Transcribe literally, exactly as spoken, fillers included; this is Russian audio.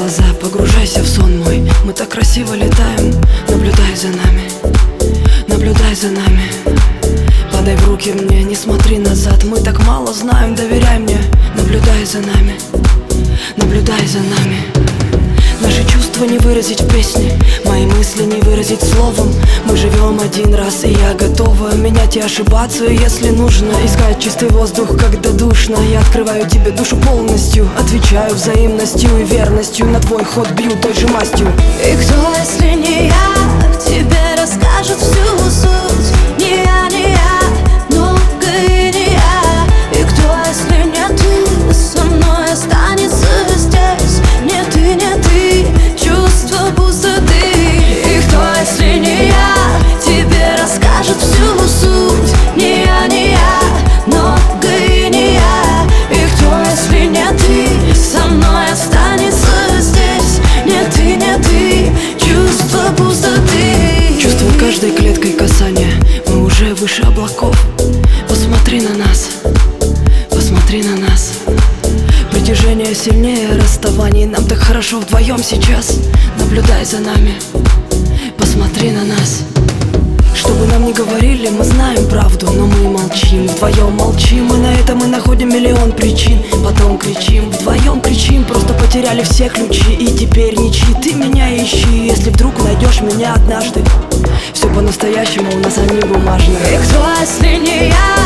глаза, погружайся в сон мой. Мы так красиво летаем, наблюдай за нами, наблюдай за нами. Падай в руки мне, не смотри назад. Мы так мало знаем, доверяй мне. Наблюдай за нами, наблюдай за нами. Наши чувства не выразить в песне, мои мысли не выразить словом. Мы живем один раз, и я готова менять и ошибаться, если нужно. Искать чистый воздух, когда душно. Я открываю тебе душу полностью, отвечаю взаимностью и верностью. На твой ход бью той же мастью. И кто, если не я, тебе расскажет всю суть? Не я, не я, много и не я. И кто, если не ты, со мной останется здесь? Не ты, не ты, чувство пустоты. И кто, если не я, тебе расскажет всю суть? Не я, не я, много и не я. И кто, если не ты, со мной останется здесь? Не ты, не ты, чувство пустоты. Чувствую каждой клеткой касания, мы уже выше облаков. Посмотри на нас, посмотри на нас. Притяжение сильнее расставаний, нам так хорошо вдвоем сейчас. Наблюдай за нами, посмотри на нас. Что бы нам ни говорили, мы знаем правду, но мы молчим, вдвоем молчим. И на это мы находим миллион причин. Потом кричим, вдвоем кричим. Просто потеряли все ключи и теперь ничьи. Ты меня ищи, если вдруг найдешь меня однажды. Все по-настоящему у нас они бумажные. И кто, если не я?